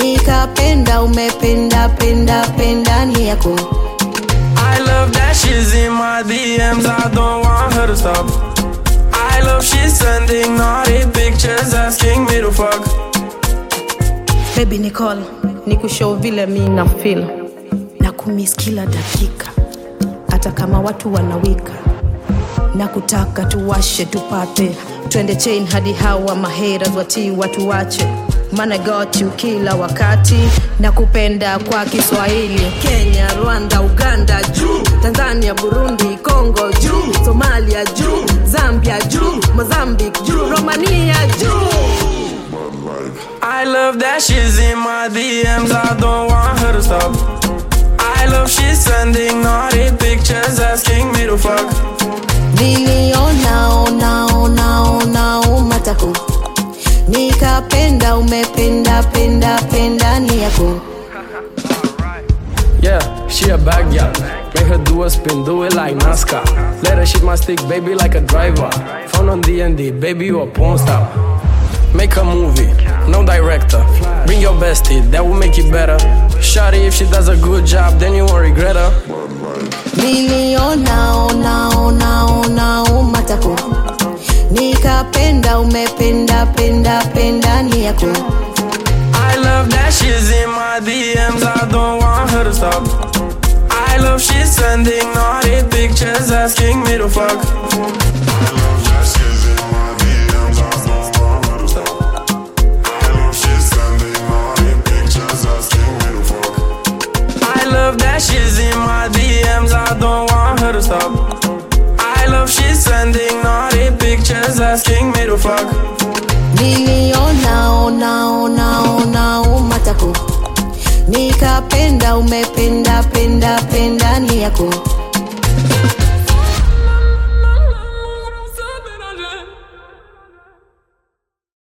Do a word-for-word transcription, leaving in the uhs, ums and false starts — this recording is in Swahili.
nikapenda umependa penda penda ni yako. I love that she's in my D Ms, I don't want her to stop. I love she's sending naughty pictures asking me to fuck. Baby Nicole, nikushow vile mi na feel na kumiss kila dakika, hata kama watu wanawika na kutaka tuwashe tupate, twende chain hadi hawa mahaters wati watu wache. Man I got you kila wakati, na kupenda kwa Kiswahili. Kenya, Rwanda, Uganda juu, Tanzania, Burundi, Congo juu, Somalia juu, Zambia juu, Mozambique juu, Romania juu. I love that she's in my D Ms, I don't want her to stop. I love she's sending naughty pictures asking me to fuck. Niliona ona ona ona umataku, nikapenda umependa penda penda ni yako. Yeah, she a bad gal. Make her do a spin, do it like NASCAR. Let her shit my stick, baby, like a driver. Found on D and D, baby, you a porn star. Make a movie, no director. Bring your bestie, that will make it better. Shawty, if she does a good job, then you won't regret her. Niliona ona ona ona umataku, nikapenda umependa penda penda ni yako. I love that she's in my D Ms, I don't want her to stop. I love she's sending naughty pictures asking me to fuck. I love that she's in my D Ms, I don't want her to stop. I love she's sending naughty pictures asking me to fuck. I love that she's in my D Ms, I don't want her to stop. I love she's sending naughty pictures asking me to fuck. Niliona ona ona ona umataku, nikapenda umependa penda penda ni yako.